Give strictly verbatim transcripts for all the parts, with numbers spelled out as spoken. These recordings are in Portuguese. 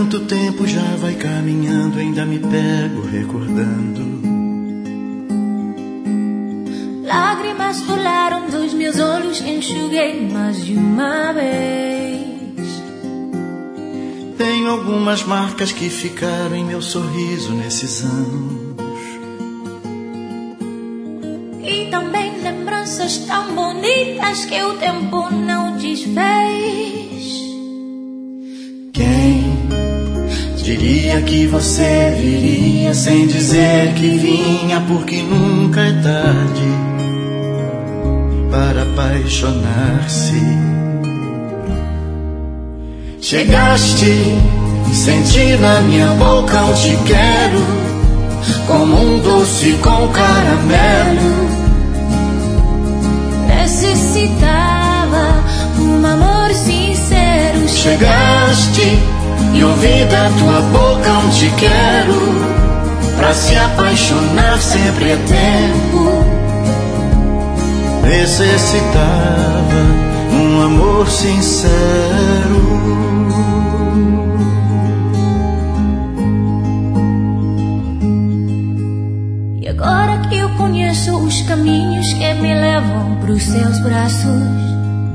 Quanto tempo já vai caminhando, ainda me pego recordando. Lágrimas rolaram dos meus olhos, enxuguei mais de uma vez. Tenho algumas marcas que ficaram em meu sorriso nesses anos. E também lembranças tão bonitas que o tempo não desfez. Quem diria que você viria sem dizer que vinha, porque nunca é tarde para apaixonar-se. Chegaste, senti na minha boca um te quero, como um doce com caramelo. Necessitava um amor sincero. Chegaste e ouvi da tua boca um te quero, pra se apaixonar sempre é tempo. Necessitava um amor sincero. E agora que eu conheço os caminhos que me levam pros seus braços,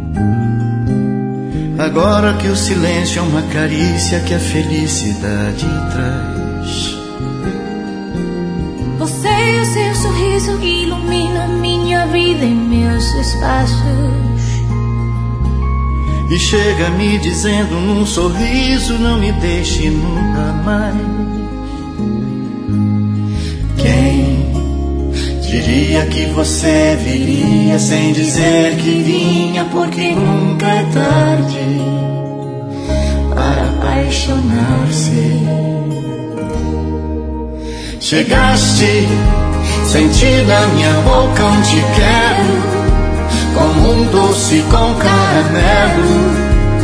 agora que o silêncio é uma carícia que a felicidade traz, você e o seu sorriso iluminam minha vida e meus espaços. e chega me dizendo num sorriso: não me deixe nunca mais. Quem diria que você viria sem dizer que vinha, porque nunca é tarde para apaixonar-se. Chegaste, senti na minha boca um te quero, como um doce com caramelo.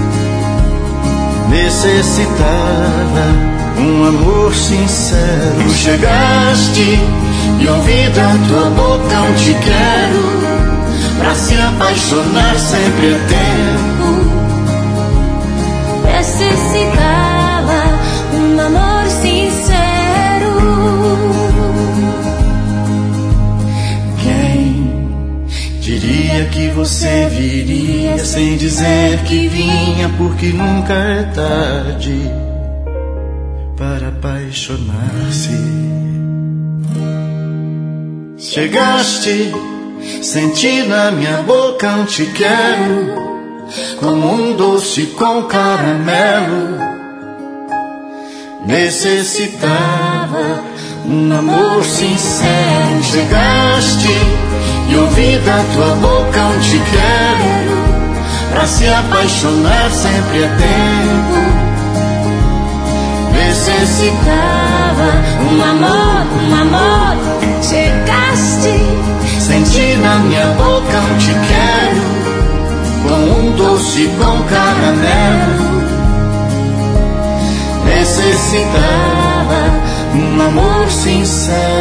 Necessitava um amor sincero. Chegaste e ouvi da tua boca um te quero, pra se apaixonar sempre é tempo. Necessitava um amor sincero. Quem diria que você viria sem dizer que vinha, porque nunca é tarde para apaixonar-se. Chegaste, senti na minha boca um te quero, como um doce com caramelo. Necessitava um amor sincero. Chegaste e ouvi da tua boca um te quero, pra se apaixonar sempre é tempo. Necessitava um amor, um amor. Chegaste, senti na minha boca um te quero, com um doce com caramelo. Necessitava um amor sincero.